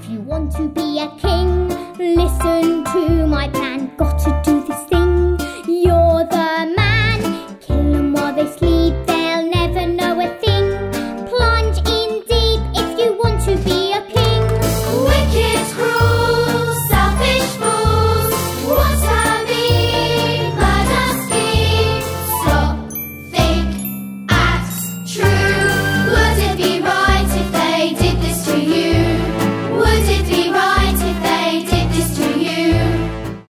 If you want to be a king, listen to my plan. Got to do